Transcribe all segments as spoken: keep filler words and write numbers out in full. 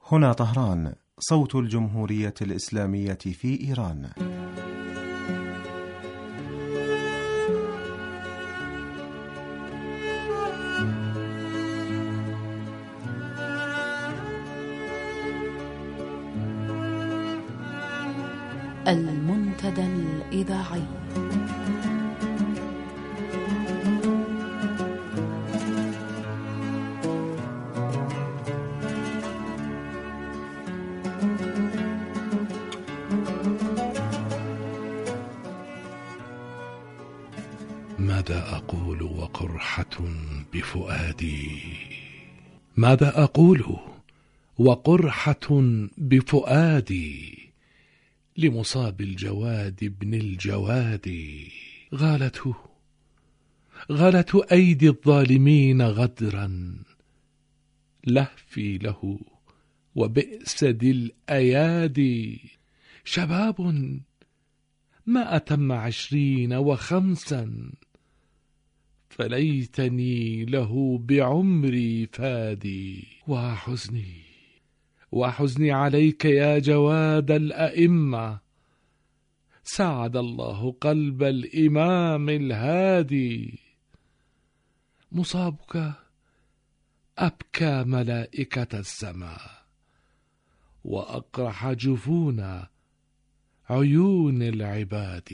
هنا طهران، صوت الجمهورية الإسلامية في إيران. المنتدى الإذاعي. ماذا أقول وقرحة بفؤادي؟ ماذا أقول وقرحة بفؤادي لمصاب الجواد ابن الجواد؟ غالته غالت أيدي الظالمين غدرا، لهفي له وبئس ذي الأيادي. شباب ما أتم عشرين وخمسا، فليتني له بعمري فادي. وحزني وحزني عليك يا جواد الأئمة، سعد الله قلب الإمام الهادي. مصابك أبكى ملائكة السماء، وأقرح جفون عيون العباد.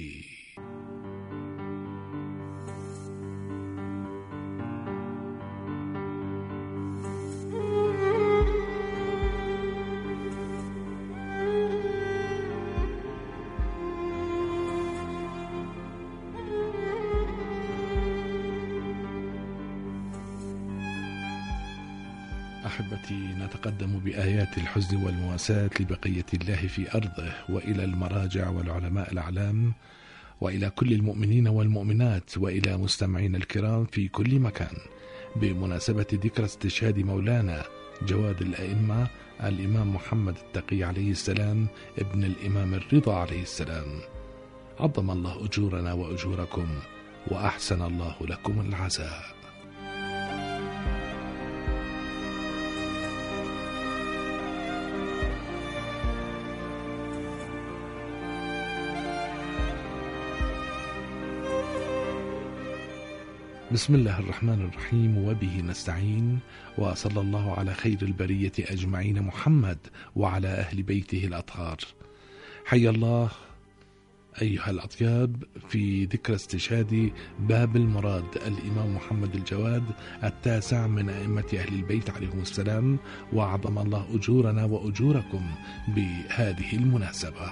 أحبتي، نتقدم بآيات الحزن والمواساة لبقية الله في أرضه، وإلى المراجع والعلماء الأعلام، وإلى كل المؤمنين والمؤمنات، وإلى مستمعين الكرام في كل مكان، بمناسبة ذكرى استشهاد مولانا جواد الأئمة الإمام محمد التقي عليه السلام ابن الإمام الرضا عليه السلام. عظم الله أجورنا وأجوركم، وأحسن الله لكم العزاء. بسم الله الرحمن الرحيم، وبه نستعين، وصلى الله على خير البرية أجمعين محمد وعلى أهل بيته الأطهار. حي الله أيها الأطياب في ذكرى استشهاد باب المراد الإمام محمد الجواد التاسع من أئمة أهل البيت عليهم السلام، وعظم الله أجورنا وأجوركم بهذه المناسبة.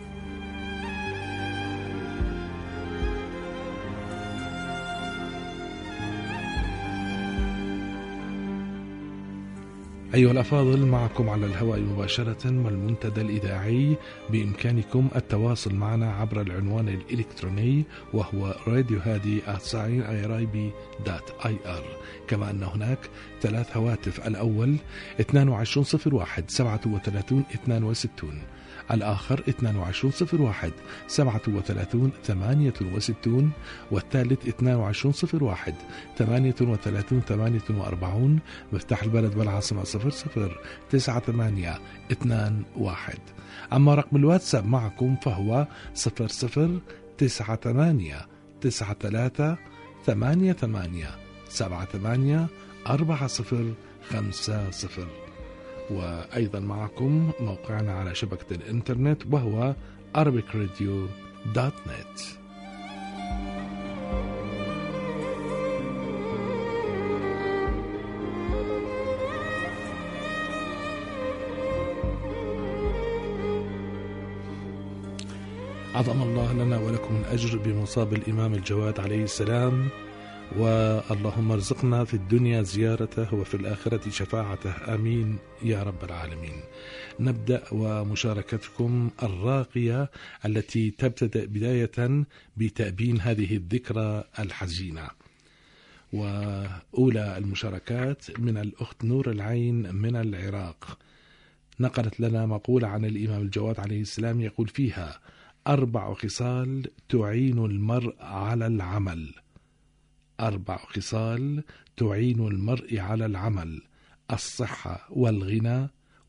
أيها الأفاضل، معكم على الهواء مباشرة والمنتدى الإذاعي. بإمكانكم التواصل معنا عبر العنوان الإلكتروني، وهو راديو هادي آت ساين آي آر آي بي دوت آي آر. كما أن هناك ثلاث هواتف: الأول اثنين وعشرين صفر واحد سبعة وثلاثين اثنين وستين، الآخر اثنين وعشرين صفر واحد سبعة وثلاثين ثمانية وستين، والثالث اثنين وعشرين صفر واحد ثمانية وثلاثين ثمانية وأربعين. مفتاح البلد والعاصمة صفر صفر تسعة ثمانية اثنين واحد. أما رقم الواتساب معكم فهو صفر صفر تسعة ثمانية تسعة ثلاثة ثمانية ثمانية سبعة ثمانية أربعة صفر خمسة صفر. وأيضا معكم موقعنا على شبكة الإنترنت، وهو arabic radio dot net. عظم الله لنا ولكم الأجر بمصاب الإمام الجواد عليه السلام، واللهم ارزقنا في الدنيا زيارته وفي الآخرة شفاعته، آمين يا رب العالمين. نبدأ ومشاركتكم الراقية التي تبتدأ بداية بتأبين هذه الذكرى الحزينة. وأولى المشاركات من الأخت نور العين من العراق، نقلت لنا مقولة عن الإمام الجواد عليه السلام يقول فيها: أربع خصال تعين المرء على العمل. أربع خصال تعين المرء على العمل: الصحة والغنى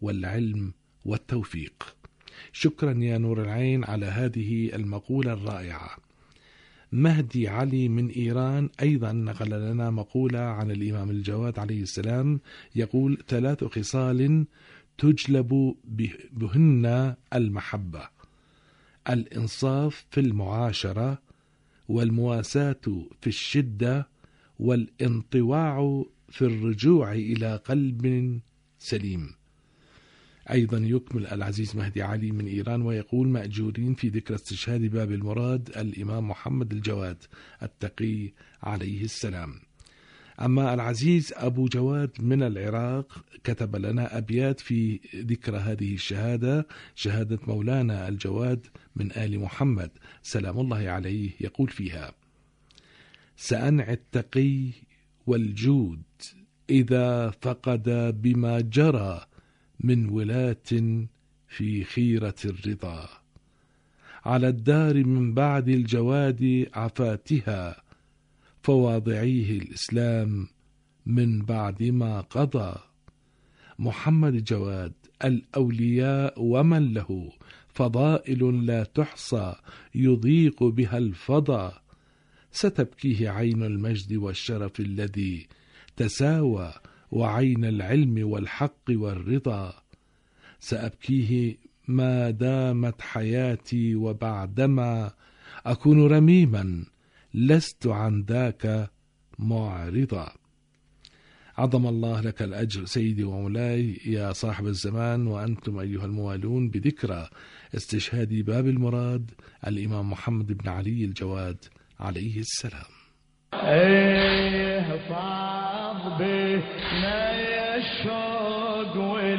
والعلم والتوفيق. شكرا يا نور العين على هذه المقولة الرائعة. مهدي علي من إيران أيضا نقل لنا مقولة عن الإمام الجواد عليه السلام، يقول: ثلاث خصال تجلب بهن المحبة: الإنصاف في المعاشرة، والمواساة في الشدة، والانطواع في الرجوع إلى قلب سليم. أيضا يكمل العزيز مهدي علي من إيران ويقول: مأجورين في ذكرى استشهاد باب المراد الإمام محمد الجواد التقي عليه السلام. أما العزيز أبو جواد من العراق كتب لنا أبيات في ذكرى هذه الشهادة، شهادة مولانا الجواد من آل محمد سلام الله عليه، يقول فيها: سأنعي التقي والجود إذا فقد بما جرى من ولاة في خيرة الرضا، على الدار من بعد الجواد عفاتها، فواضعيه الإسلام من بعد ما قضى. محمد الجواد الأولياء ومن له فضائل لا تحصى يضيق بها الفضا، ستبكيه عين المجد والشرف الذي تساوى، وعين العلم والحق والرضا، سأبكيه ما دامت حياتي، وبعدما أكون رميما لست عن ذاك معرضا. عظم الله لك الأجر سيدي ومولاي يا صاحب الزمان، وأنتم أيها الموالون بذكرى استشهاد باب المراد الإمام محمد بن علي الجواد عليه السلام. ايه فاض بنا الشوق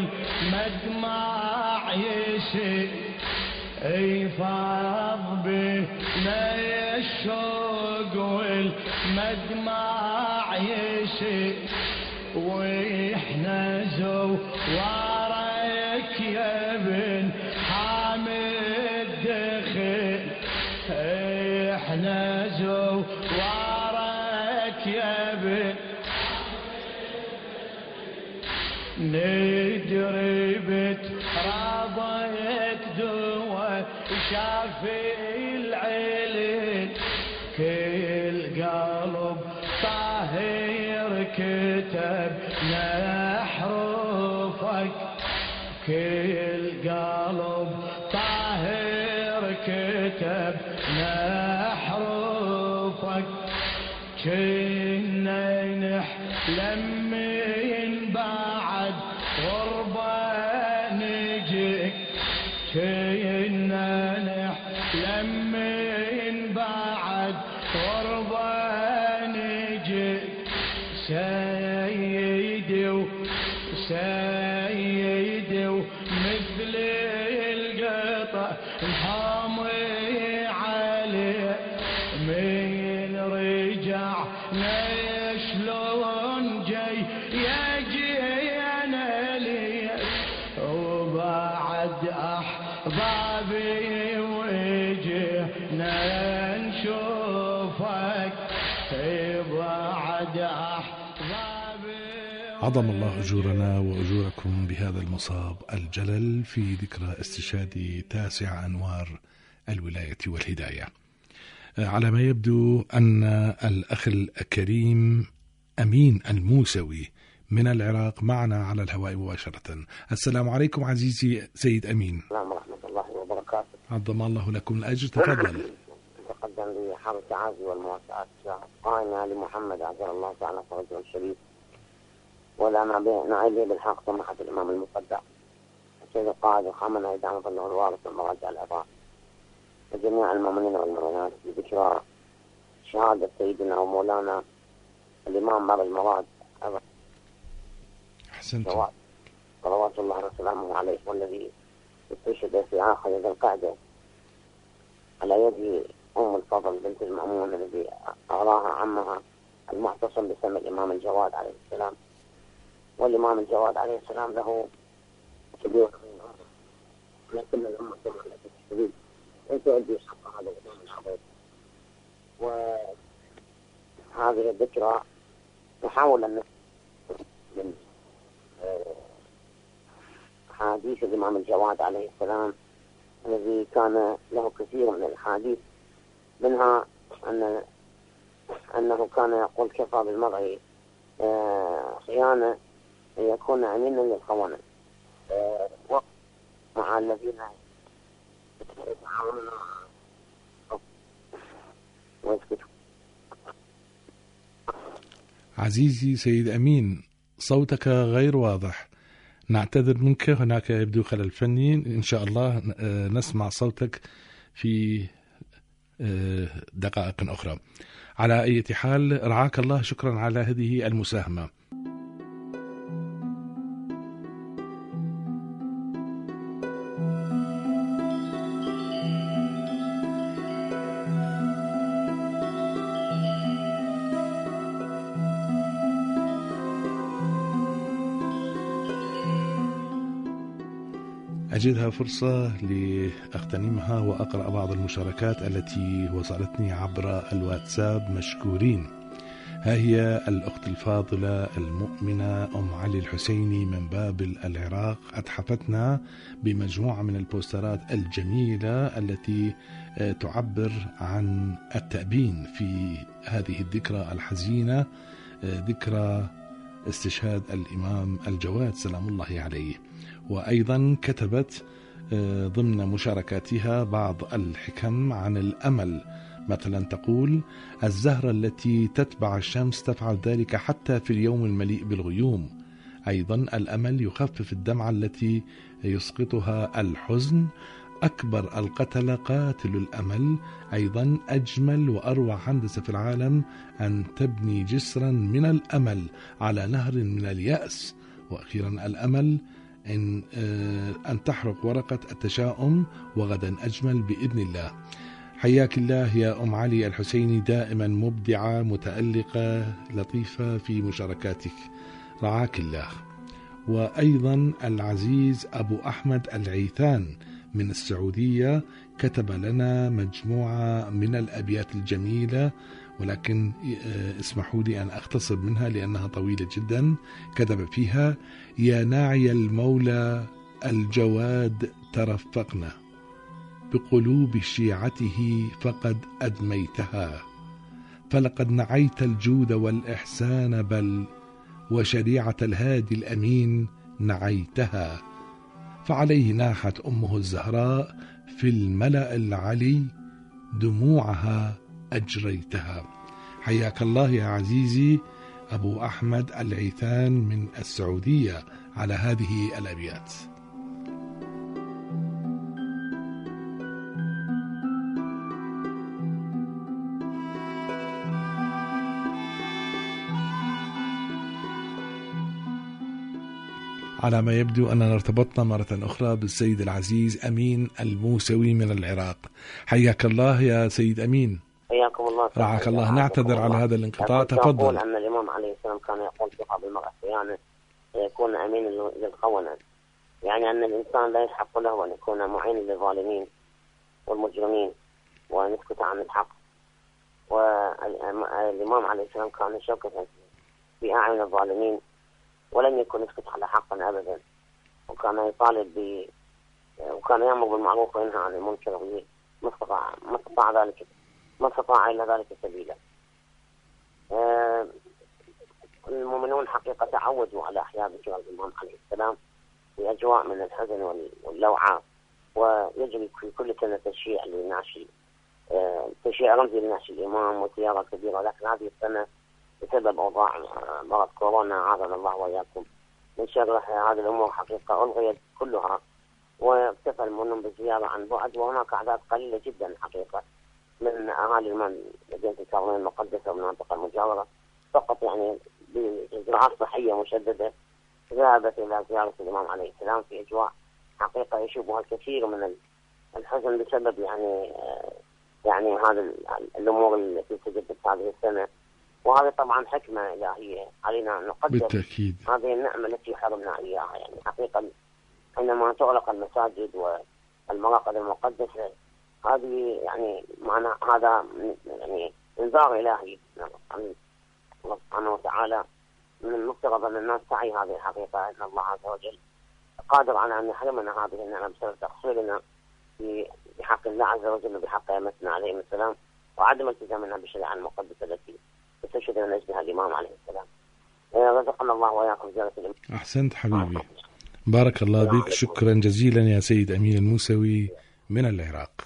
والمدمع يسيل، ايه فاض بنا الشوق والمدمع يسيل، واحنا زوارك يا بن حامد دخل، احنا زوارك يا بن ندري بتراضيك دوا شافي العلل، كل قلب طاهر كتب حروفك، كل قلب طاهر كتب حروفك، كنا نحلم من بعد غربة نجيك، كنا نحلم من بعد غربة نجيك، سيدي وسيدي ومثل القطع نحامي عليه، من رجع شلون جاي يجي انا لي، وبعد احبابي وجهنا نشوفك، بعد احبابي. عظم الله أجورنا وأجوركم بهذا المصاب الجلل في ذكرى استشهاد تاسع أنوار الولاية والهداية. على ما يبدو أن الأخ الكريم أمين الموسوي من العراق معنا على الهواء مباشرة. السلام عليكم عزيزي سيد أمين. السلام ورحمة الله وبركاته. عظم الله لكم الأجر، تفضل. تقدم لي حرب التعازي والمواساة قائمة لمحمد عجل الله تعالى فرجه الشريف، ولا نعيب بالحق سمحة الإمام المصدق السيد القائد وخامنا إدعام فضله الوارث والمراجع العظام، وجميع المؤمنين والمؤمنات بذكرى شهادة سيدنا ومولانا الإمام باب المراد أحسنت. صلوات الله وسلامه عليه، والذي استشهد في آخر ذي القعدة على يد أم الفضل بنت المأمون الذي أراها عمها المعتصم باسم الإمام الجواد عليه السلام. والإمام الجواد عليه السلام له كبير، لكن الأمة طبعا التي تشتري ليس يؤدي حق هذا الإمام العظيم. وهذه الذكرى نحاول أن من حديث الإمام الجواد عليه السلام الذي كان له كثير من الحديث، منها أن أنه كان يقول كفى بالمرء خيانة أن يكون أمينا للخونة مع الذين يتعاونون ويسكتون. عزيزي سيد أمين، صوتك غير واضح، نعتذر منك، هناك يبدو خلل فني، إن شاء الله نسمع صوتك في دقائق أخرى. على أي حال رعاك الله، شكرا على هذه المساهمة. أجدها فرصة لأغتنمها وأقرأ بعض المشاركات التي وصلتني عبر الواتساب مشكورين. ها هي الأخت الفاضلة المؤمنة أم علي الحسيني من بابل العراق أتحفتنا بمجموعة من البوسترات الجميلة التي تعبر عن التأبين في هذه الذكرى الحزينة، ذكرى استشهاد الإمام الجواد سلام الله عليه. وأيضا كتبت ضمن مشاركاتها بعض الحكم عن الأمل، مثلا تقول: الزهرة التي تتبع الشمس تفعل ذلك حتى في اليوم المليء بالغيوم. أيضا الأمل يخفف الدمعة التي يسقطها الحزن. أكبر القتل قاتل الأمل. أيضا أجمل وأروع هندسة في العالم أن تبني جسرا من الأمل على نهر من اليأس. وأخيرا الأمل أن, أن تحرق ورقة التشاؤم، وغدا أجمل بإذن الله. حياك الله يا أم علي الحسيني، دائما مبدعة متألقة لطيفة في مشاركاتك، رعاك الله. وأيضا العزيز أبو أحمد العيثان من السعودية كتب لنا مجموعة من الأبيات الجميلة، ولكن اسمحوا لي أن أختصر منها لأنها طويلة جدا. كتب فيها: يا ناعي المولى الجواد ترفقنا، بقلوب شيعته فقد أدميتها، فلقد نعيت الجود والإحسان، بل وشريعة الهادي الأمين نعيتها، فعليه ناحت أمه الزهراء في الملأ العلي، دموعها أجريتها. حياك الله يا عزيزي أبو أحمد العيثان من السعودية على هذه الأبيات. على ما يبدو أننا ارتبطنا مرة أخرى بالسيد العزيز أمين الموسوي من العراق. حياك الله يا سيد أمين. حياكم الله. رعاك الله. نعتذر على هذا الانقطاع، تفضل. يقول أن الإمام عليه السلام كان يقول في قبل المرأة خيانة يكون أمين للخونة، يعني أن الإنسان لا يحق له أن يكون معين للظالمين والمجرمين وأن يسكت عن الحق. والإمام عليه السلام كان شوكة في أعين الظالمين ولم يكن يسكت على حقا أبدا، وكان يطالب ب وكان يأمر بالمعروف وينهى عن المنكر ما استطاع ما استطاع ذلك ما استطاع إلا ذلك سبيلا. آه المؤمنون حقيقة تعودوا على أحياء ذكرى الإمام عليه السلام في أجواء من الحزن واللوعة، ويجري في كل سنة تشييع لنعش آه تشييع رمزي لنعش الإمام وزيارة كبيرة، لكن هذه السنة بسبب أوضاع مرض كورونا عافانا الله وإياكم من شر هذه الأمور حقيقة ألغيت كلها، واكتفى المؤمنون بالزيارة عن بعد، وهناك أعداد قليلة جدا حقيقة من أهالي من مدينة الكرمين المقدسة والمنطقة المجاورة فقط يعني بإجراءات صحية مشددة ذهبت إلى زيارة الإمام عليه السلام في أجواء حقيقة يشوبها الكثير من الحزن بسبب يعني يعني هذا الأمور التي تجدد هذه السنة. وهذا طبعا حكمة إلهية علينا أن نقدر بالتأكيد هذه النعمة التي حرمنا إياها. يعني حقيقة حينما تغلق المساجد والمراقد المقدسة هذه يعني معنى هذا يعني انذار إلهي عن الله سبحانه وتعالى. من المفترض أن الناس تعي هذه الحقيقة، أن الله عز وجل قادر على أن يحرمنا هذه النعمة بسبب تقصيرنا في بحق الله عز وجل وبحق أئمتنا عليهم السلام، وعدم التزامنا بالشريعة المقدسة التي استشهد من أجلها الإمام عليه السلام. رزقنا الله وإياكم زيارة الإمام. أحسنت حبيبي، بارك الله بك، شكرا جزيلا يا سيد أمين الموسوي من العراق.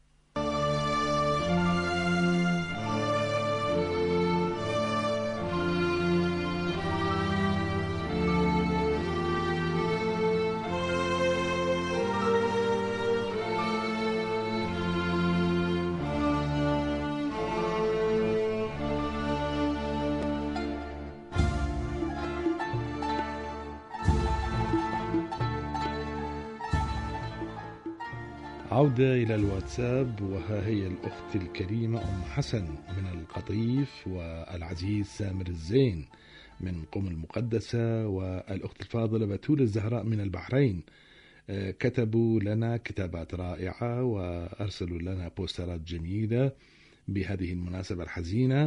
عودة إلى الواتساب، وها هي الأخت الكريمة أم حسن من القطيف، والعزيز سامر الزين من قم المقدسة، والأخت الفاضلة بتول الزهراء من البحرين. كتبوا لنا كتابات رائعة وأرسلوا لنا بوسترات جميلة بهذه المناسبة الحزينة.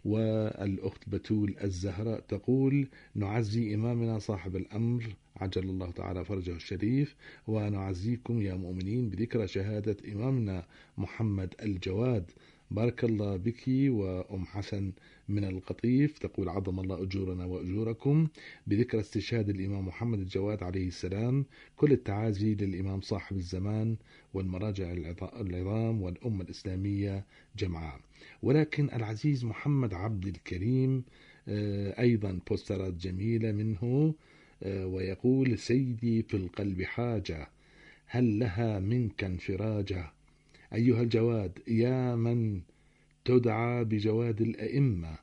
والأخت بتول الزهراء تقول: نعزي إمامنا صاحب الأمر عجل الله تعالى فرجه الشريف، ونعزيكم يا مؤمنين بذكرى شهادة إمامنا محمد الجواد. بارك الله بك. وأم حسن من القطيف تقول: عظم الله أجورنا وأجوركم بذكرى استشهاد الإمام محمد الجواد عليه السلام. كل التعازي للإمام صاحب الزمان والمراجع العظام والأمة الإسلامية جمعاء. ولكن العزيز محمد عبد الكريم أيضا بوسترات جميلة منه، ويقول: سيدي في القلب حاجة، هل لها منك انفراجة؟ أيها الجواد يا من تدعى بجواد الأئمة،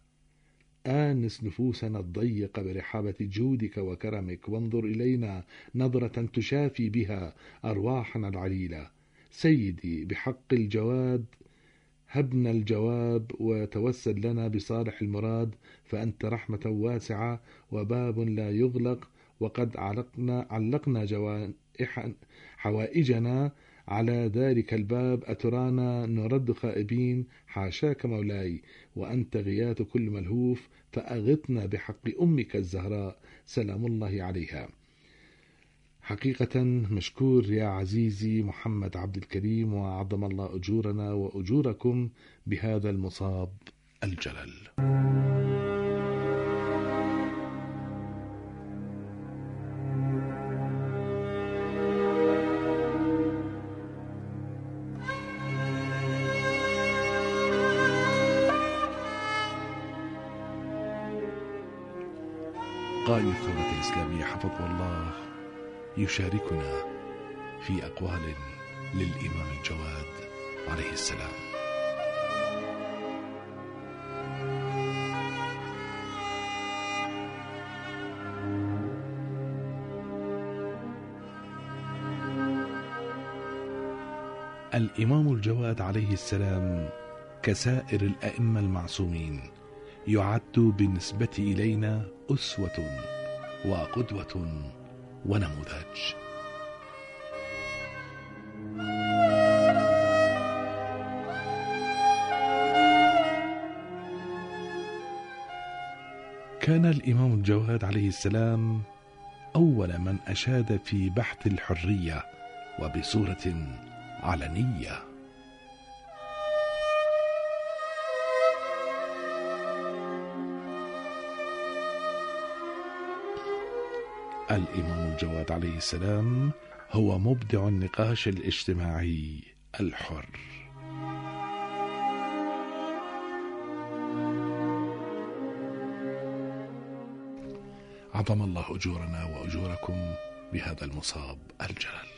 آنس نفوسنا الضيقة برحابة جودك وكرمك، وانظر إلينا نظرة تشافي بها أرواحنا العليلة. سيدي بحق الجواد هبنا الجواب، وتوسل لنا بصالح المراد، فأنت رحمة واسعة وباب لا يغلق، وقد علقنا, علقنا جوانح حوائجنا على ذلك الباب، أترانا نرد خائبين؟ حاشاك مولاي، وأنت غياث كل ملهوف، فأغثنا بحق أمك الزهراء سلام الله عليها. حقيقة مشكور يا عزيزي محمد عبد الكريم، وعظم الله أجورنا وأجوركم بهذا المصاب الجلل. قائد الثورة الإسلامية حفظه الله يشاركنا في أقوال للإمام الجواد عليه السلام. الإمام الجواد عليه السلام كسائر الأئمة المعصومين يعد بالنسبة إلينا أسوة وقدوة ونموذج. كان الإمام الجواد عليه السلام أول من أشاد في بحث الحرية وبصورة علنية. الإمام الجواد عليه السلام هو مبدع النقاش الاجتماعي الحر. عظم الله أجورنا وأجوركم بهذا المصاب الجلل.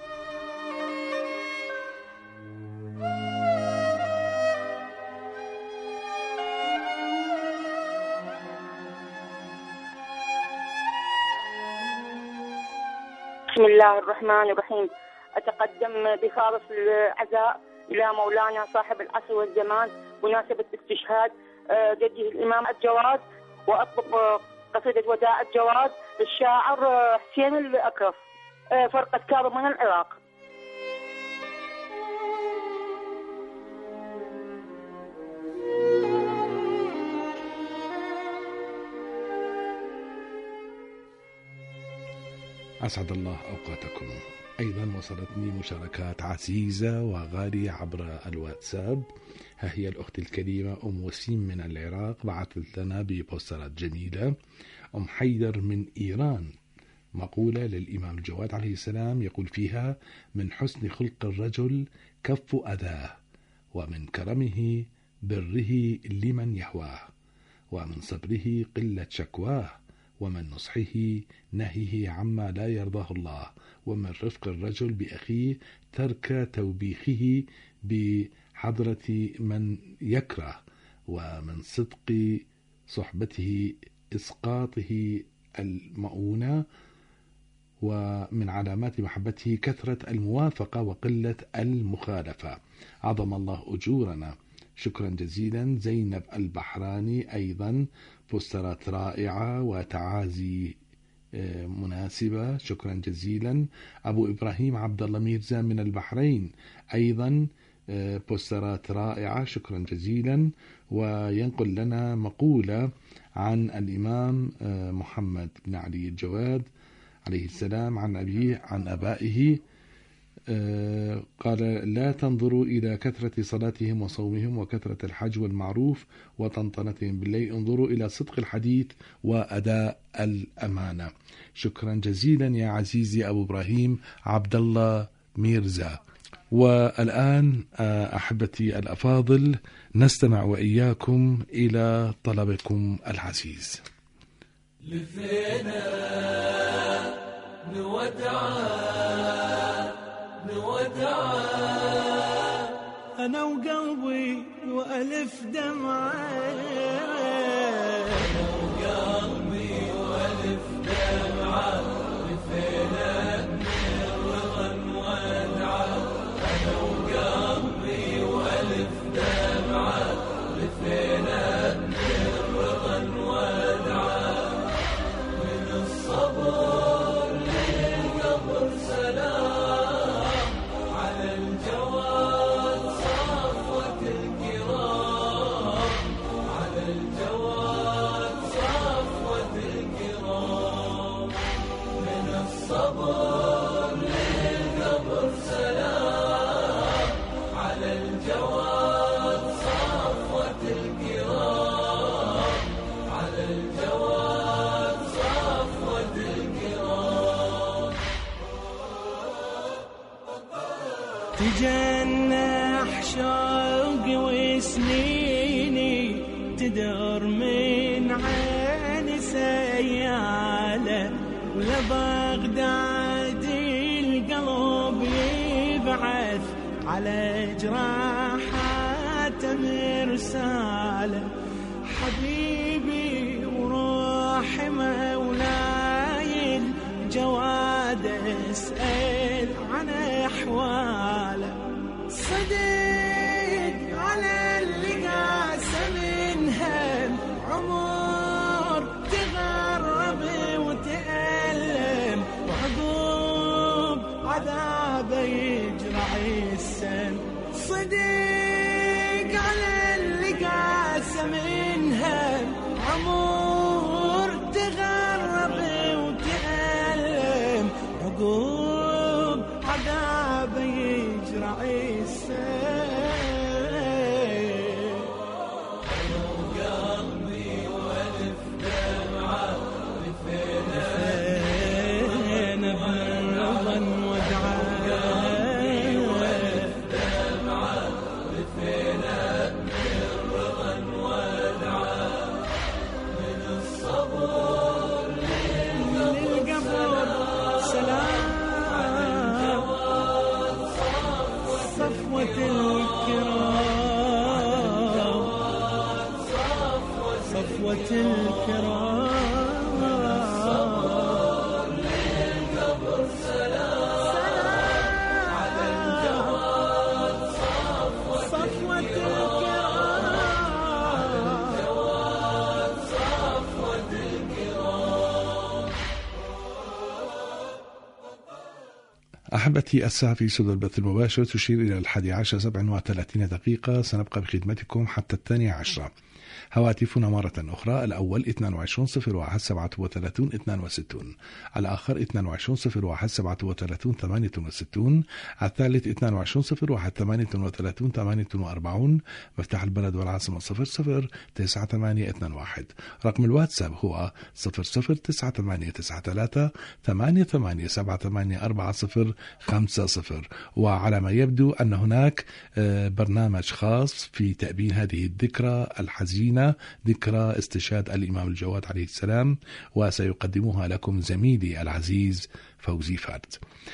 بسم الله الرحمن الرحيم. أتقدم بخالص العزاء إلى مولانا صاحب العصر والزمان مناسبة استشهاد جده الإمام الجواد، وأطلب قصيدة وداع الجواد للشاعر حسين الأكرف، فرقة كاظم من العراق. أسعد الله أوقاتكم. أيضا وصلتني مشاركات عزيزة وغالية عبر الواتساب. ها هي الأخت الكريمة أم وسيم من العراق بعثت لنا ببوسترات جميلة. أم حيدر من إيران مقولة للإمام الجواد عليه السلام يقول فيها: من حسن خلق الرجل كف أذاه، ومن كرمه بره لمن يهواه، ومن صبره قلة شكواه، ومن نصحه نهيه عما لا يرضاه الله، ومن رفق الرجل بأخيه ترك توبيخه بحضرة من يكره، ومن صدق صحبته إسقاطه المؤونة، ومن علامات محبته كثرة الموافقة وقلة المخالفة. عظم الله أجورنا. شكرا جزيلا. زينب البحراني أيضا بوسترات رائعة وتعازي مناسبة. شكرا جزيلا. أبو إبراهيم عبد الله ميرزا من البحرين أيضا بوسترات رائعة. شكرا جزيلا. وينقل لنا مقولة عن الإمام محمد بن علي الجواد عليه السلام عن أبيه عن أبائه قال: لا تنظروا إلى كثرة صلاتهم وصومهم وكثرة الحج والمعروف وطنطنتهم بالليل، انظروا إلى صدق الحديث وأداء الأمانة. شكرا جزيلا يا عزيزي أبو إبراهيم عبد الله ميرزا. والآن أحبتي الأفاضل نستمع وإياكم إلى طلبكم العزيز. لفينا نودع نودع أنا وقلبي وألف دمعة، أنا وقلبي وألف دمعة، لفينا من الرضا نودع، أنا وقلبي وألف دمعة، لفينا من الرضا نودع، من الصبر للقبر سلام، على الجواد صفوة الكرام، على الجواد صفوة الكرام، من الصبر للقبر سلام، على الجواد صفوة الكرام، على الجواد صفوة الكرام. تجنح شوقي وسنيني تدور من عين سيالة، ولبغداد القلب يبعث على جراحات مرسالة، حبيبي وروحي مولاي الجواد اسأل عن أحواله، صدق على اللي قاسى من هم عمر تغرب وتألم، وعقوب عذابه يجرع السم، صدق على اللي قاسى من هم عمر تغرب وتألم، عقوب عذابه يجرع السم. أنا وقلبي وألف دمعة، لفينا بالرضا نودعه، وألف دمعة، لفينا بالرضا نودعه، من الصبر للقبر سلام، صفوة الكرام، صفوة الكرام، للقبر سلام، على الجواد صفوة الكرام، الجواد صفوة الكرام. أحبتي الساعة في سدى البث المباشر تشير إلى الحادي عشر سبع وثلاثين دقيقة. سنبقى بخدمتكم حتى الثانية عشرة. هواتفنا مرة أخرى: الأول اثنان وعشرين صفر واحد سبعة وثلاثين اثنان وستين، الآخر اثنان وعشرين صفر واحد سبعة وثلاثين ثمانية وستين، الثالث اثنان وعشرين صفر واحد ثمانية وثلاثين ثمانية وأربعين. مفتاح البلد والعاصمة صفر صفر تسعة ثمانية اثنان واحد. رقم الواتساب هو صفر صفر تسعة ثمانية تسعة ثلاثة ثمانية ثمانية سبعة ثمانية أربعة صفر خمسة صفر. وعلى ما يبدو أن هناك برنامج خاص في تأبين هذه الذكرى الحزينة، ذكرى استشهاد الإمام الجواد عليه السلام، وسيقدمها لكم زميلي العزيز فوزي فرد.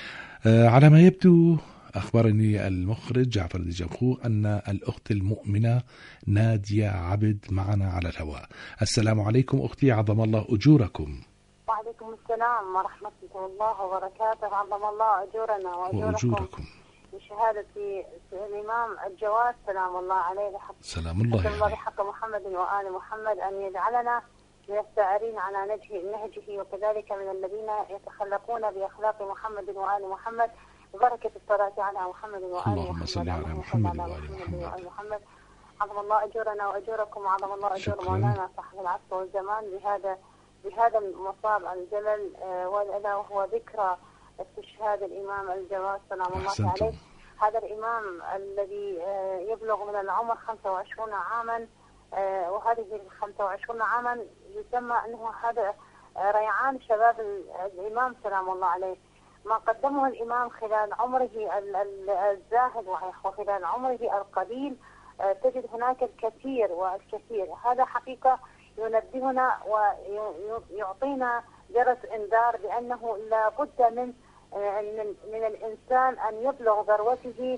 على ما يبدو أخبرني المخرج جعفر ديجنخو أن الأخت المؤمنة نادية عبد معنا على الهواء. السلام عليكم أختي، عظم الله أجوركم. وعليكم السلام ورحمة الله وبركاته. عظم الله أجورنا وأجوركم, وأجوركم. بشهادة الإمام الجواد سلام الله عليه بحق سلام الله الله بحق محمد وآل محمد أن يجعلنا من السائرين على نهجه، وكذلك من الذين يتخلقون بأخلاق محمد وآل محمد، ببركة الصلاة على محمد وآل محمد. اللهم صل على محمد وآل محمد. عظم الله أجورنا وأجوركم، وعظم الله أجور مولانا صاحب العصر والزمان بهذا بهذا المصاب الجلل، ولا وهو ذكرى استشهاد الإمام الجواد سلام الله عليه. هذا الإمام الذي يبلغ من العمر خمسة وعشرين عاما، وهذه الخمسة وعشرين عاما يسمى أنه هذا ريعان شباب الإمام سلام الله عليه. ما قدمه الإمام خلال عمره الزاهد وخلال عمره القليل تجد هناك الكثير والكثير. هذا حقيقة ينبهنا ويعطينا جرس إنذار بأنه لا بد من من الإنسان أن يبلغ ذروته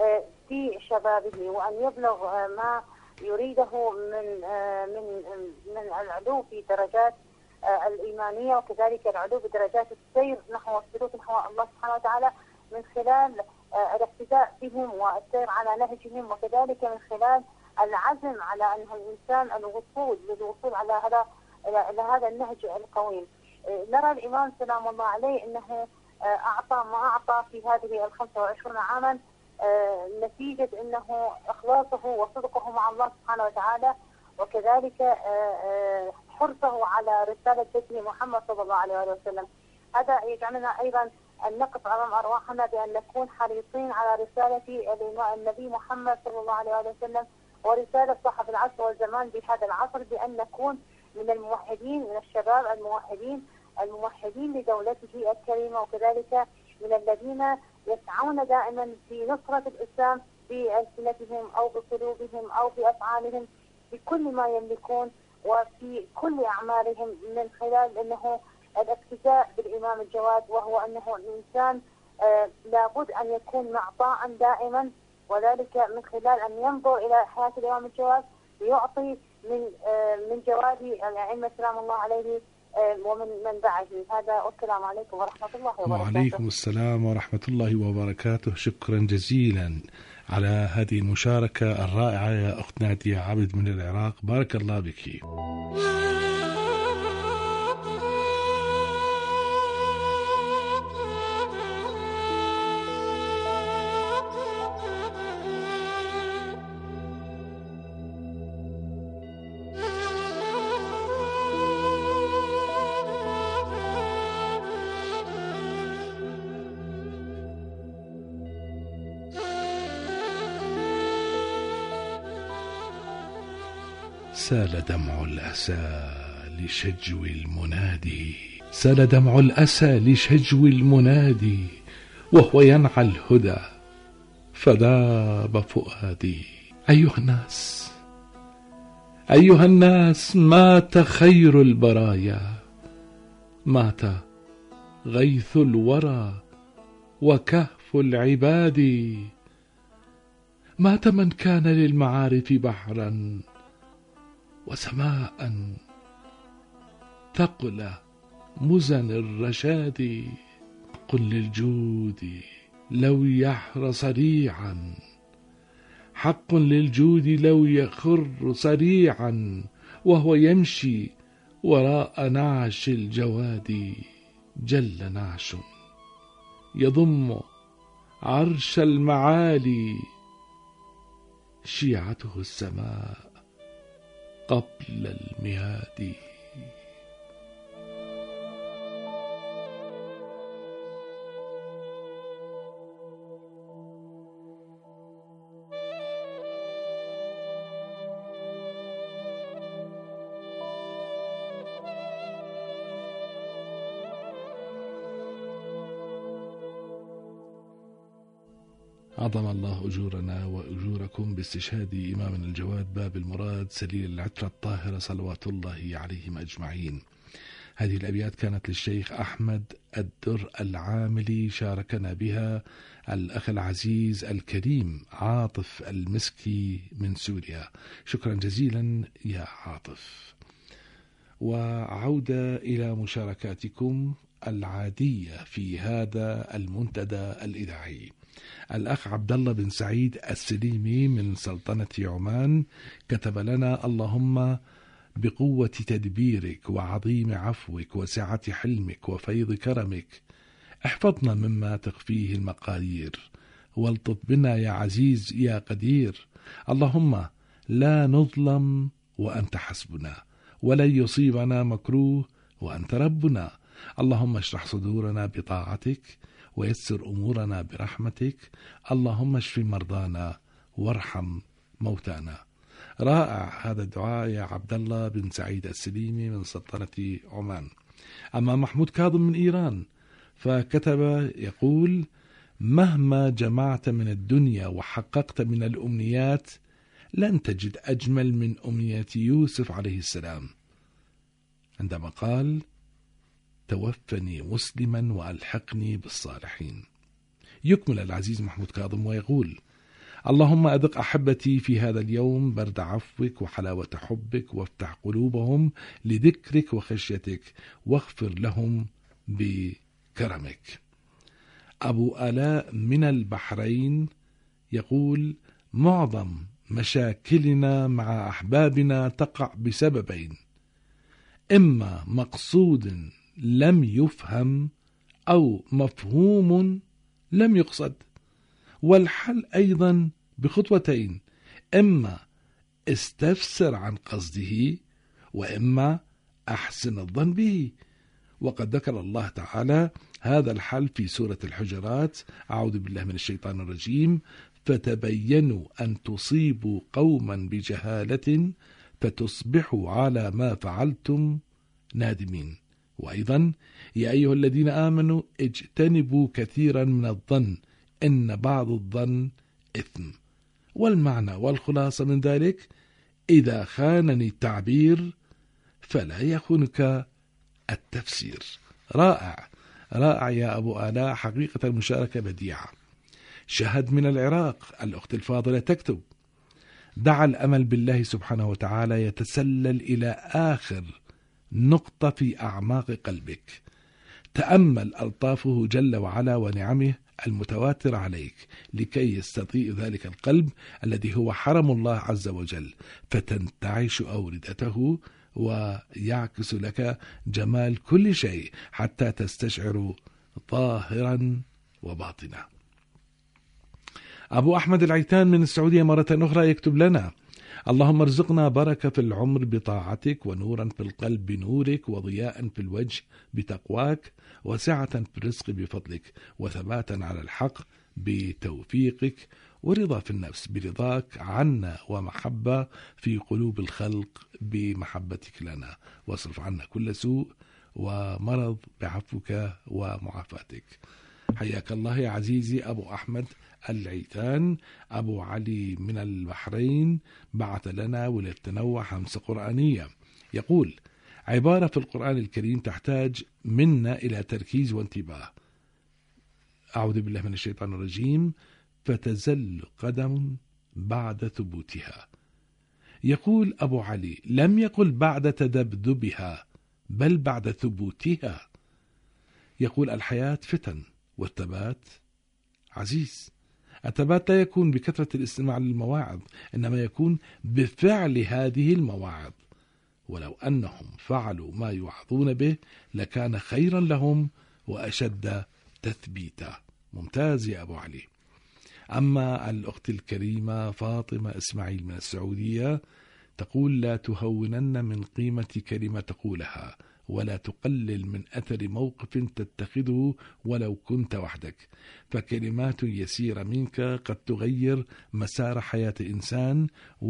في شبابه، وأن يبلغ ما يريده من من من العلو في درجات الإيمانية، وكذلك العلو بدرجات السير نحو السلوك نحو الله سبحانه وتعالى من خلال الاقتداء بهم والسير على نهجهم، وكذلك من خلال العزم على أن الإنسان الوصول للوصول على هذا إلى هذا النهج القويم. نرى الإمام سلام الله عليه أنه أعطى ما أعطى في هذه الخمسة وعشرين عاما نتيجة أنه إخلاصه وصدقه مع الله سبحانه وتعالى، وكذلك حرصه على رسالة سيدنا محمد صلى الله عليه وسلم. هذا يجعلنا أيضا أن نقف أمام أرواحنا بأن نكون حريصين على رسالة النبي محمد صلى الله عليه وسلم ورسالة صاحب العصر والزمان بهذا العصر، بأن نكون من الموحدين، من الشباب الموحدين الموحدين لدولته الكريمة، وكذلك من الذين يسعون دائما في نصرة الإسلام بألسنتهم أو بقلوبهم أو بأفعالهم، بكل ما يملكون وفي كل أعمالهم، من خلال أنه الاقتداء بالإمام الجواد، وهو أنه الإنسان آه لابد أن يكون معطاء دائما، وذلك من خلال أن ينظر إلى حياة الإمام الجواد ليعطي من آه من جواد الأئمة سلام الله عليه آه ومن من بعده. هذا والسلام عليكم ورحمة الله وبركاته. وعليكم السلام ورحمة الله وبركاته. شكرا جزيلا على هذه المشاركة الرائعة يا أخت نادية عبد من العراق، بارك الله بك. سال دمع الأسى لشجو المنادي، سال دمع الأسى لشجو المنادي، وهو ينعى الهدى فذاب فؤادي. أيها الناس أيها الناس مات خير البرايا، مات غيث الورى وكهف العباد، مات من كان للمعارف بحرا وسماء ثقل مزن الرشاد. قل للجود لو يحر سريعا، حق للجود لو يخر سريعا، وهو يمشي وراء نعش الجواد. جل نعش يضم عرش المعالي، شيعته السماء قبل الميلاد. عظم الله أجورنا وأجوركم باستشهاد إمامنا الجواد باب المراد سليل العترة الطاهرة صلوات الله عليهم أجمعين. هذه الأبيات كانت للشيخ أحمد الدر العاملي، شاركنا بها الأخ العزيز الكريم عاطف المسكي من سوريا. شكرا جزيلا يا عاطف. وعودة إلى مشاركاتكم العادية في هذا المنتدى الإذاعي. الأخ عبد الله بن سعيد السليمي من سلطنة عمان كتب لنا: اللهم بقوة تدبيرك وعظيم عفوك وسعة حلمك وفيض كرمك احفظنا مما تخفيه المقادير، والطف بنا يا عزيز يا قدير. اللهم لا نظلم وأنت حسبنا، ولن يصيبنا مكروه وأنت ربنا. اللهم اشرح صدورنا بطاعتك ويسر أمورنا برحمتك. اللهم اشف مرضانا وارحم موتانا. رائع هذا الدعاء يا عبد الله بن سعيد السليمي من سلطنة عمان. أما محمود كاظم من إيران فكتب يقول: مهما جمعت من الدنيا وحققت من الأمنيات لن تجد أجمل من أمنية يوسف عليه السلام عندما قال: توفني مسلما وألحقني بالصالحين. يكمل العزيز محمود كاظم ويقول: اللهم أذق أحبتي في هذا اليوم برد عفوك وحلاوة حبك، وافتح قلوبهم لذكرك وخشيتك، واغفر لهم بكرمك. أبو آلاء من البحرين يقول: معظم مشاكلنا مع أحبابنا تقع بسببين: إما مقصود لم يفهم أو مفهوم لم يقصد، والحل أيضا بخطوتين: إما استفسر عن قصده، وإما أحسن الظن به. وقد ذكر الله تعالى هذا الحل في سورة الحجرات: أعوذ بالله من الشيطان الرجيم: فتبينوا أن تصيبوا قوما بجهالة فتصبحوا على ما فعلتم نادمين. وأيضا: يا أيها الذين آمنوا اجتنبوا كثيرا من الظن إن بعض الظن إثم. والمعنى والخلاصة من ذلك: إذا خانني التعبير فلا يخونك التفسير. رائع رائع يا أبو آلاء، حقيقة المشاركة بديعة. شهد من العراق الأخت الفاضلة تكتب: دع الأمل بالله سبحانه وتعالى يتسلل إلى آخر نقطة في أعماق قلبك. تأمل ألطافه جل وعلا ونعمه المتواتر عليك لكي يستضيء ذلك القلب الذي هو حرم الله عز وجل، فتنتعش أوردته ويعكس لك جمال كل شيء حتى تستشعر ظاهرا وباطنا. أبو أحمد العيتان من السعودية مرة أخرى يكتب لنا: اللهم ارزقنا بركة في العمر بطاعتك، ونورا في القلب بنورك، وضياء في الوجه بتقواك، وسعة في الرزق بفضلك، وثباتا على الحق بتوفيقك، ورضا في النفس برضاك عنا، ومحبة في قلوب الخلق بمحبتك لنا، واصرف عنا كل سوء ومرض بعفوك ومعافاتك. حياك الله يا عزيزي أبو أحمد العيتان. أبو علي من البحرين بعث لنا وللتنوع همسة قرآنية، يقول: عبارة في القرآن الكريم تحتاج منا إلى تركيز وانتباه. أعوذ بالله من الشيطان الرجيم: فتزل قدم بعد ثبوتها. يقول أبو علي: لم يقل بعد تذبذبها بل بعد ثبوتها. يقول: الحياة فتن والثبات عزيز. الثبات لا يكون بكثرة الاستماع للمواعظ، إنما يكون بفعل هذه المواعظ، ولو أنهم فعلوا ما يوعظون به لكان خيرا لهم وأشد تثبيتا. ممتاز يا أبو علي. أما الأخت الكريمة فاطمة إسماعيل من السعودية تقول: لا تهونن من قيمة كلمة تقولها، ولا تقلل من أثر موقف تتخذه ولو كنت وحدك، فكلمات يسيرة منك قد تغير مسار حياة إنسان،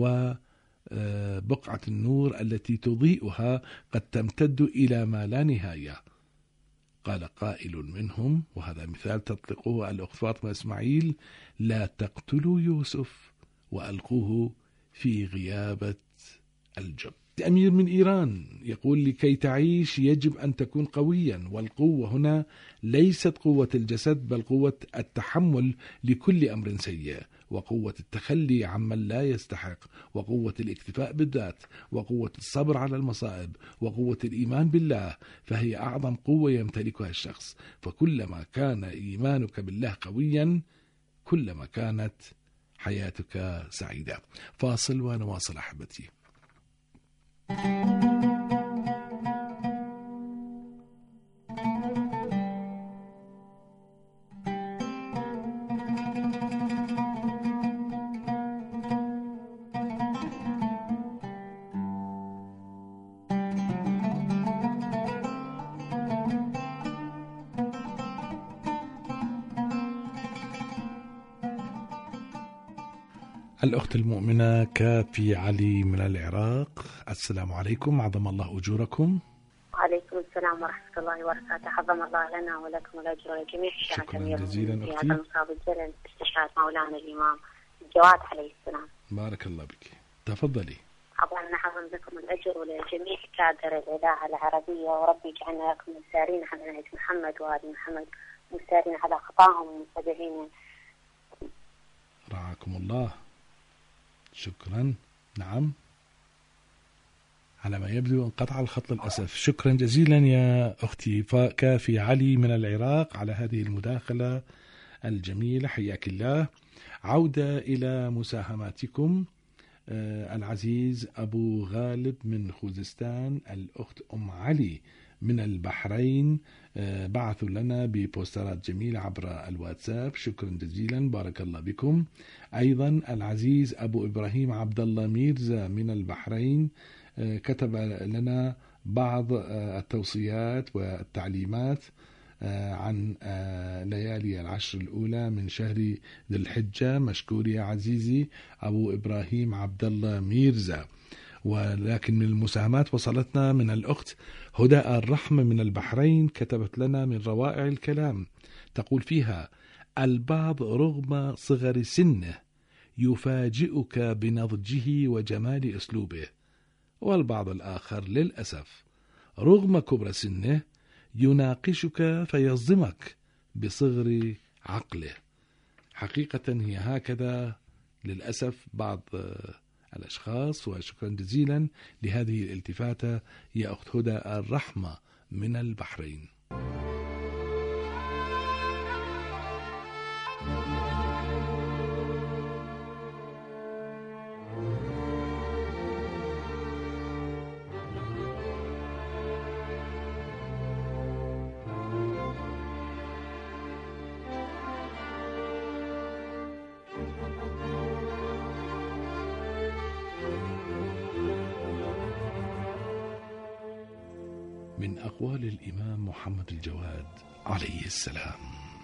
وبقعة النور التي تضيئها قد تمتد إلى ما لا نهاية. قال قائل منهم، وهذا مثال تطلقه الأخت فاطمة إسماعيل: لا تقتلوا يوسف وألقوه في غيابة الجب. أمير من إيران يقول: لكي تعيش يجب أن تكون قويا، والقوة هنا ليست قوة الجسد بل قوة التحمل لكل أمر سيء، وقوة التخلي عمن لا يستحق، وقوة الاكتفاء بالذات، وقوة الصبر على المصائب، وقوة الإيمان بالله، فهي أعظم قوة يمتلكها الشخص. فكلما كان إيمانك بالله قويا كلما كانت حياتك سعيدة. فاصل ونواصل أحبتي. الأخت المؤمنة كافي علي من العراق، السلام عليكم، عظم الله أجوركم. وعليكم السلام ورحمة الله وبركاته، عظم الله لنا ولكم والأجر ولجميع الشيعة. شكرا جزيلا في أختي. هذا المصاب الجلل استشهاد مولانا الإمام الجواد عليه السلام. بارك الله بك، تفضلي. الله نعظم لكم الأجر ولجميع كادر الإذاعة العربية، وربي يجعلنا لكم مسارين على نهج محمد وآل محمد، مسارين على خطاهم ومتبعين. رعاكم الله. شكرا. نعم، على ما يبدو انقطع الخط للأسف. شكرا جزيلا يا أختي كافي علي من العراق على هذه المداخلة الجميلة، حياك الله. عودة إلى مساهماتكم. آه العزيز أبو غالب من خوزستان، الأخت أم علي من البحرين آه بعثوا لنا ببوسترات جميلة عبر الواتساب، شكرا جزيلا، بارك الله بكم. أيضا العزيز أبو إبراهيم عبد الله ميرزا من البحرين آه كتب لنا بعض آه التوصيات والتعليمات آه عن آه ليالي العشر الأولى من شهر ذي الحجة. مشكور يا عزيزي أبو إبراهيم عبد الله ميرزا. ولكن من المساهمات وصلتنا من الأخت هدى الرحمة من البحرين، كتبت لنا من روائع الكلام، تقول فيها: البعض رغم صغر سنه يفاجئك بنضجه وجمال أسلوبه، والبعض الآخر للأسف رغم كبر سنه يناقشك فيصدمك بصغر عقله. حقيقة هي هكذا للأسف بعض الأشخاص، وشكرا جزيلا لهذه الالتفاتة يا أخت هدى الرحمة من البحرين. من أقوال الإمام محمد الجواد عليه السلام: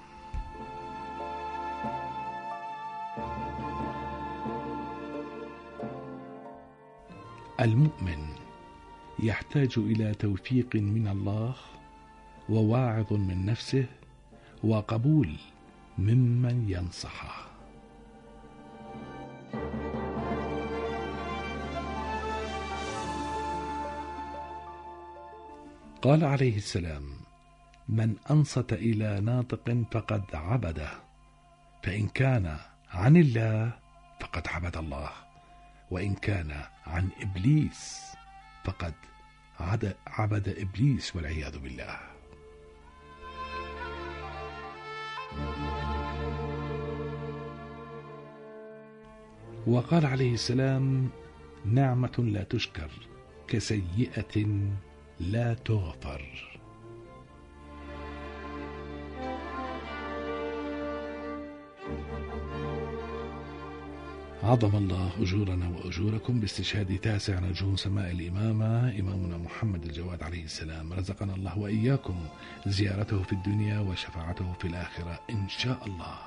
المؤمن يحتاج إلى توفيق من الله، وواعظ من نفسه، وقبول ممن ينصحه. قال عليه السلام: من أنصت إلى ناطق فقد عبده، فإن كان عن الله فقد عبد الله، وإن كان عن إبليس فقد عبد إبليس والعياذ بالله. وقال عليه السلام: نعمة لا تشكر كسيئة لا تغفر. عظم الله أجورنا وأجوركم باستشهاد تاسع نجوم سماء الإمامة إمامنا محمد الجواد عليه السلام. رزقنا الله وإياكم زيارته في الدنيا وشفاعته في الآخرة إن شاء الله.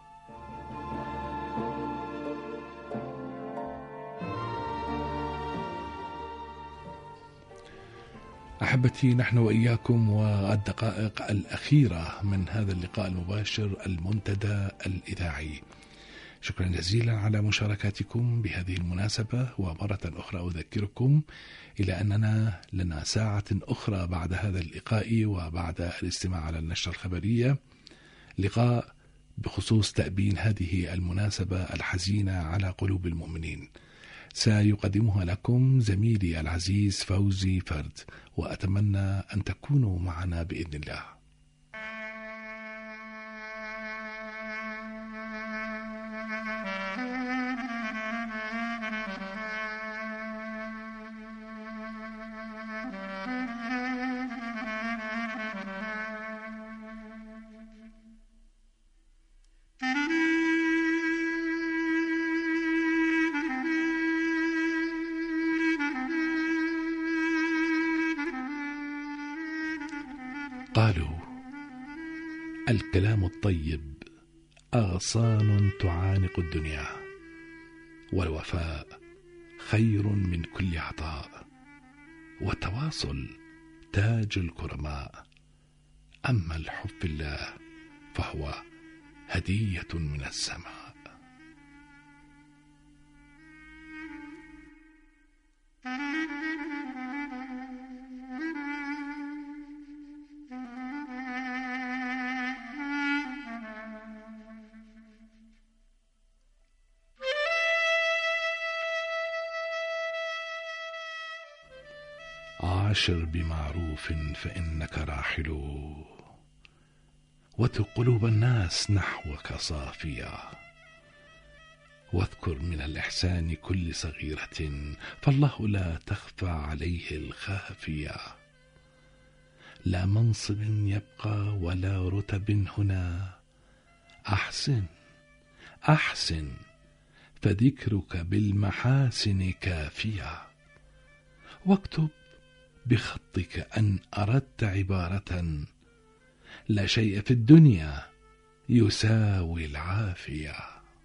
أحبتي، نحن وإياكم والدقائق الأخيرة من هذا اللقاء المباشر المنتدى الإذاعي. شكرا جزيلا على مشاركاتكم بهذه المناسبة، ومرة أخرى أذكركم إلى أننا لنا ساعة أخرى بعد هذا اللقاء وبعد الاستماع على النشرة الخبرية، لقاء بخصوص تأبين هذه المناسبة الحزينة على قلوب المؤمنين. سيقدمها لكم زميلي العزيز فوزي فرد، وأتمنى أن تكونوا معنا بإذن الله. قالوا: الكلام الطيب أغصان تعانق الدنيا، والوفاء خير من كل عطاء، والتواصل تاج الكرماء، أما الحب في الله فهو هدية من السماء. عاشر بمعروف فإنك راحل، واتق قلوب الناس نحوك صافية، واذكر من الإحسان كل صغيرة، فالله لا تخفى عليه الخافية. لا منصب يبقى ولا رتب هنا، أحسن أحسن فذكرك بالمحاسن كافية، واكتب بخطك أن أردت عبارة: لا شيء في الدنيا يساوي العافية.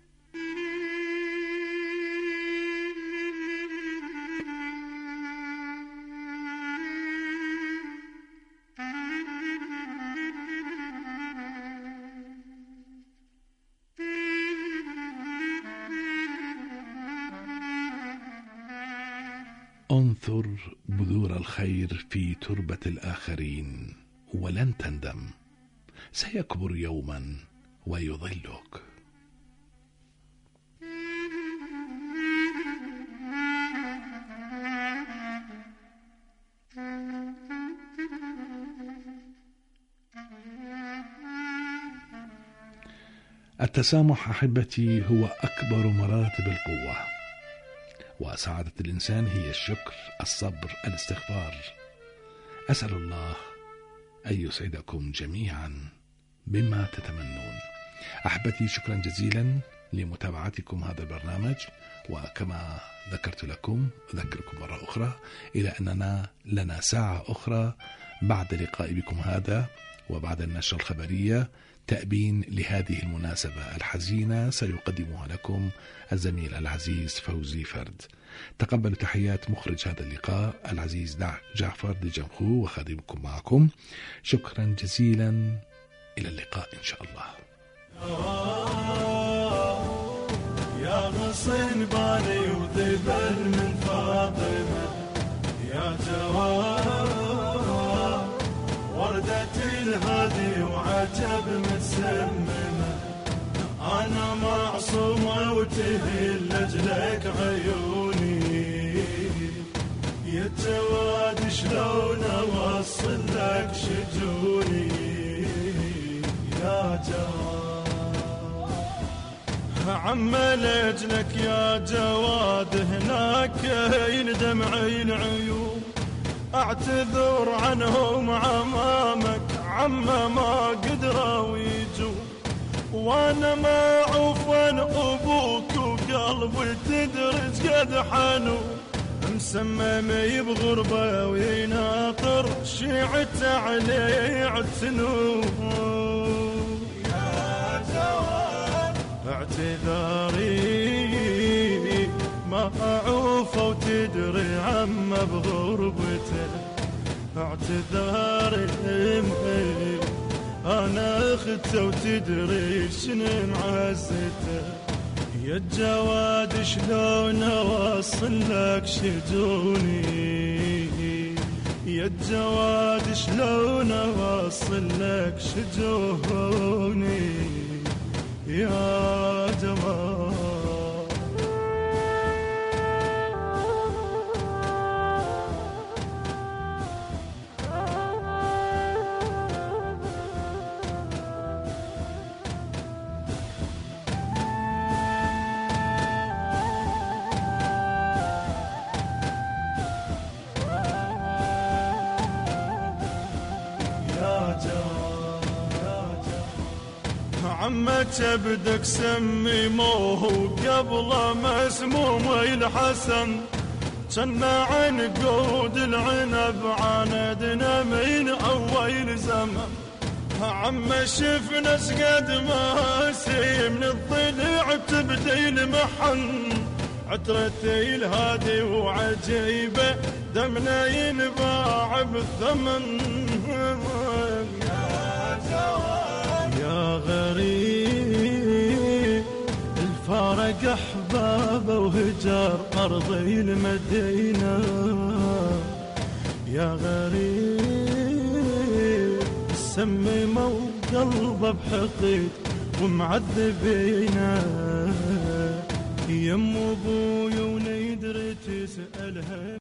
انثر بذور الخير في تربة الآخرين ولن تندم، سيكبر يوما ويظلك. التسامح أحبتي هو أكبر مراتب القوة، وسعادة الإنسان هي الشكر، الصبر، الاستغفار. أسأل الله أن يسعدكم جميعا بما تتمنون. أحبتي، شكرا جزيلا لمتابعتكم هذا البرنامج، وكما ذكرت لكم أذكركم مرة أخرى إلى أننا لنا ساعة أخرى بعد لقاء بكم هذا وبعد النشرة الخبرية تأبين لهذه المناسبة الحزينة سيقدمها لكم الزميل العزيز فوزي فرد. تقبلوا تحيات مخرج هذا اللقاء العزيز جعفر دي جمخو وخادمكم معكم. شكرا جزيلا، إلى اللقاء إن شاء الله. يا غصن بالي وذبل من فاطمة، يا جواب وردة الهادي وعجب متسممة، أنا معصوم وتهل لجلك عيوني، يا جواد شلون أوصل لك شجوني، يا جواد عم لجلك يا جواد هناك يندم عين عيون، اعتذر عنهم عمامك عما ما قدروا يجون، وانا ما عوفن ابوك وقلبي وتدرج قد حنو مسمم بغربة ويناطر شيعته عليه عتنو يا جواد اعتذاري ما أعوفه وتدري عمه بغربته اعتذاري أنا أخته وتدري شنو معزته يا الجواد شلون أوصل لك شجوني يا الجواد شلون أوصل لك شجوني يا جواد عمك بدك سميموه قبل مسموم الحسن جنا عنقود العنب عاندنا من أول زمن عم شفنا سقد ماسي من الضلع تبديل محن عترتي الهادي وعجيبة دمنا ينباع بالثمن يا غريب الفارق أحبابه وهجر أرضي المدينة يا غريب السميمة وقلبه بحقيق ومعذبينا يم أبوي ونيدري تسألها